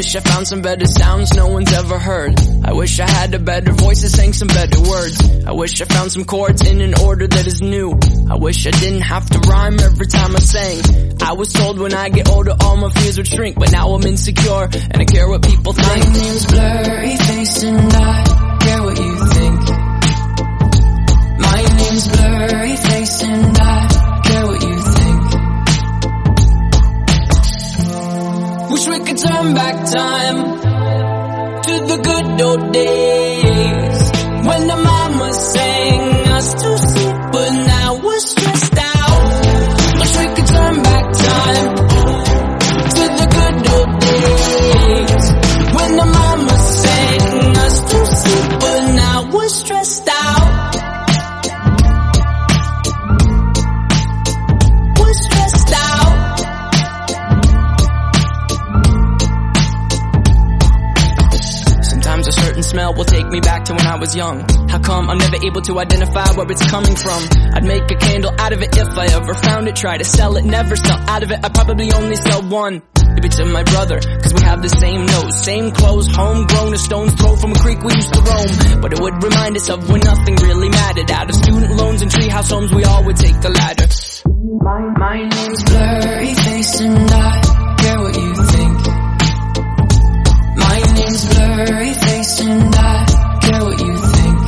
wish I found some better sounds no one's ever heard. I wish I had a better voice that sang some better words. I wish I found some chords in an order that is new. I wish I didn't have to rhyme every time I sang. I was told when I get older all my fears would shrink, but now I'm insecure and I care what people think. My name's Blurryface and I care what you think. My name's Blurryface and I care what you think. Wish we could turn back time to the good old days when the mama sang us to sleep, but now we're stressed out. Wish we could turn back time to the good old days when the mama sang us to sleep, but now we're stressed out. We're stressed out. Sometimes a certain smell will take me back to when I was young. How come I'm never able to identify where it's coming from? I'd make a candle out of it if I ever found it. Try to sell it, never sell out of it. I probably only sell one. Maybe to my brother, cause we have the same nose, same clothes, homegrown, a stone's throw from a creek we used to roam. But it would remind us of when nothing really mattered. Out of student loans and treehouse homes, we all would take the ladder. My name's Blurryface and I care what you think. My name's Blurryface and I care what you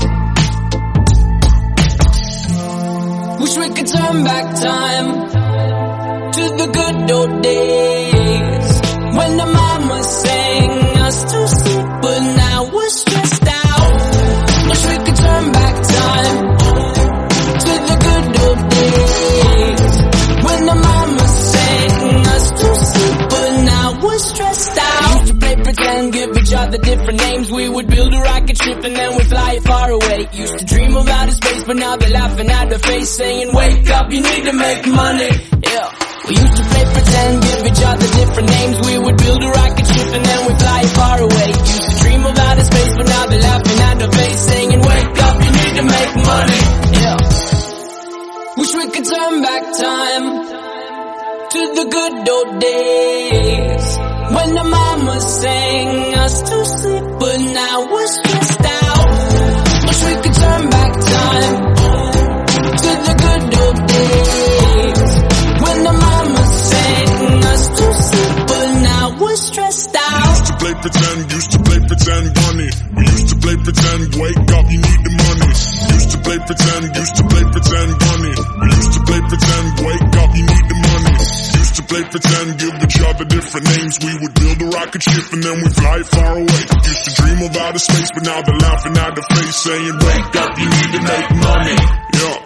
think. Wish we could turn back time to the good old days when the mama sang us to sleep, but now we're stressed out. Wish we could turn back time to the good old days when the mama sang us to sleep, but now we're stressed out. Used to play pretend, give each other different names. We would build a rocket ship and then we'd fly far away. Used to dream of outer space, but now they're laughing at the face, saying wake up, you need to make money. Yeah. We used to play pretend, give each other different names. We would build a rocket ship and then we'd fly far away. Used to dream of outer space, but now they're laughing at the face, saying wake up, you need to make money. Yeah. Wish we could turn back time to the good old days when the mama sang us to sleep, but now we're stressed out. Wish we could turn back time to the good old days when the mama sang us to sleep, but now we're stressed out. Used to play pretend, bunny. We used to play pretend, wake up, you need the money. Used to play pretend, bunny. We used to play pretend, wake up, you need the money. Used to play pretend, give each other different names. We would build a rocket ship and then we'd fly far away. Used to dream of outer space, but now they're laughing at the face, saying wake up, you need to make money. Yeah.